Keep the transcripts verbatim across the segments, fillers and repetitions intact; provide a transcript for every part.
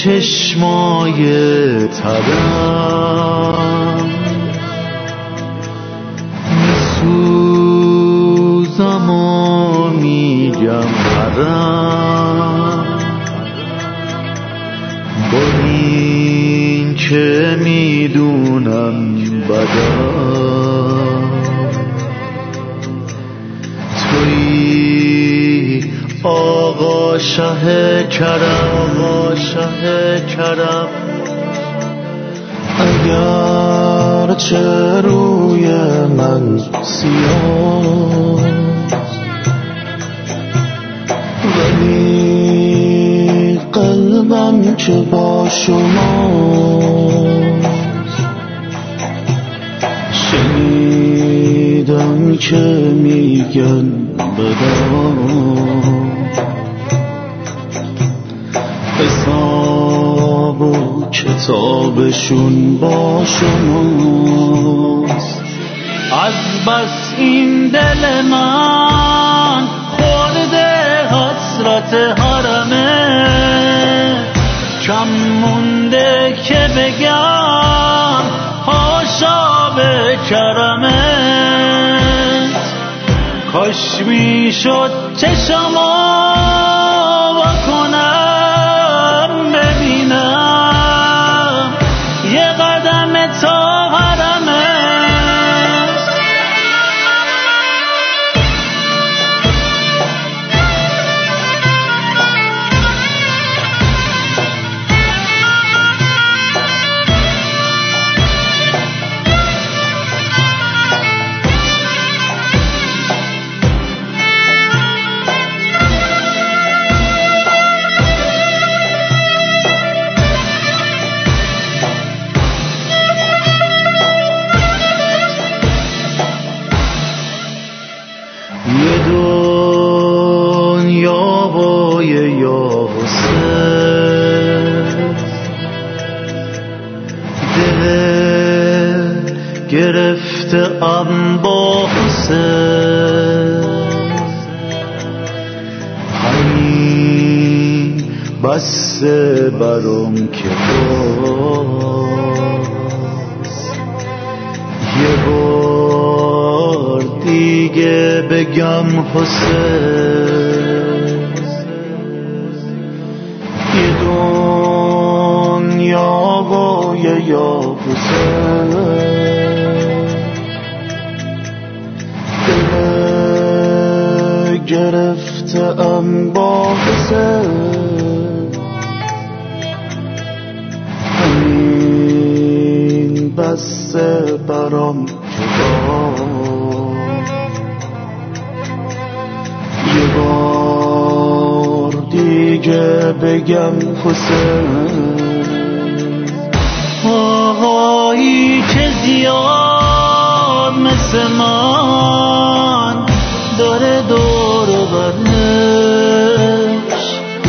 چشمای ترم میسوزم و میگم حرم با این که میدونم بدم توی آقا شه کرم آقا شه کرم اگر چه روی من سیاه ولی قلبم که با شما شنیدم که میگن بدم حساب و کتابشون با شماست. از بس این دل من خورده حسرت حرمه کم مونده که بگم حاشا به کرمت کاش میشد چشمو واکنم ببینم یه قدم تا حرمت. یه دنیا با یه یا حسین دل گرفته ام با حسین همین بسته برام که باز یه بار دیگه بگم حسین یه دنیا با یه یا حسین دل گرفته ام با حسین همین بسته برام که یه بار دیگه بگم حسین آهایی که زیاد مثل من داره دور و برش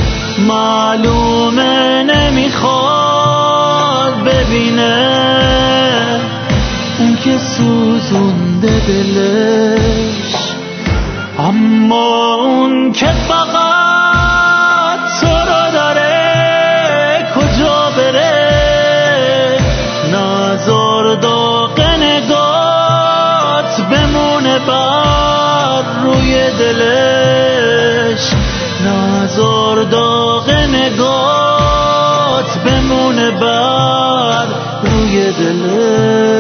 معلومه نمیخواد ببینه اون که سوزونده دلش اما اون که فقط تو رو داره کجا بره نذار داغ نگات بمونه بر روی دلش نذار داغ نگات بمونه بر روی دلش